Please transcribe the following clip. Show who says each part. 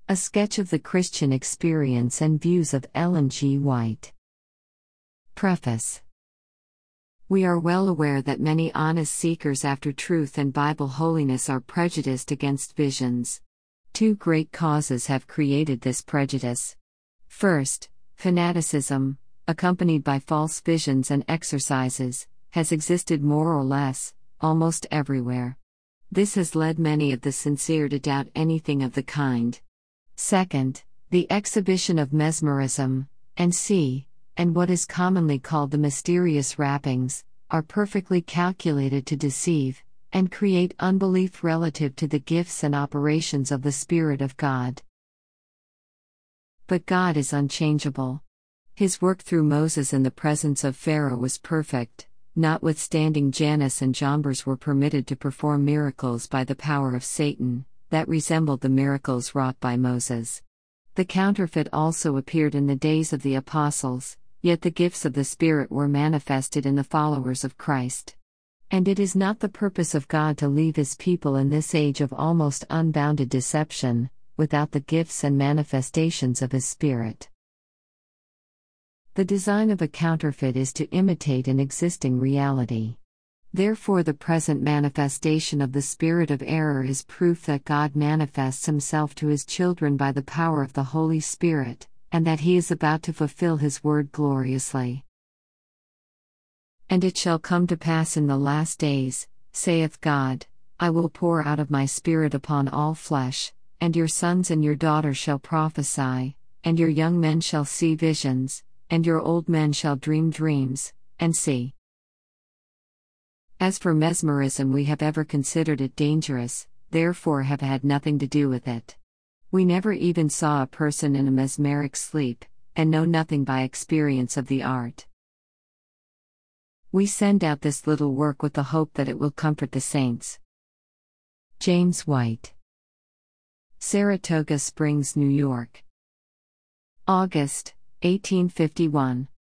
Speaker 1: A sketch of the Christian experience and views of Ellen G. White. Preface. We are well aware that many honest seekers after truth and Bible holiness are prejudiced against visions. Two great causes have created this prejudice. First, fanaticism, accompanied by false visions and exercises, has existed more or less, almost everywhere. This has led many of the sincere to doubt anything of the kind. Second, the exhibition of mesmerism, and what is commonly called the mysterious rappings, are perfectly calculated to deceive, and create unbelief relative to the gifts and operations of the Spirit of God. But God is unchangeable. His work through Moses in the presence of Pharaoh was perfect, notwithstanding Jannes and Jambres were permitted to perform miracles by the power of Satan that resembled the miracles wrought by Moses. The counterfeit also appeared in the days of the apostles, yet the gifts of the Spirit were manifested in the followers of Christ. And it is not the purpose of God to leave His people in this age of almost unbounded deception, without the gifts and manifestations of His Spirit. The design of a counterfeit is to imitate an existing reality. Therefore, the present manifestation of the spirit of error is proof that God manifests Himself to His children by the power of the Holy Spirit, and that He is about to fulfill His word gloriously. And it shall come to pass in the last days, saith God, I will pour out of my Spirit upon all flesh, and your sons and your daughters shall prophesy, and your young men shall see visions, and your old men shall dream dreams, and see. As for mesmerism, we have ever considered it dangerous, therefore have had nothing to do with it. We never even saw a person in a mesmeric sleep, and know nothing by experience of the art. We send out this little work with the hope that it will comfort the saints. James White. Saratoga Springs, New York. August, 1851.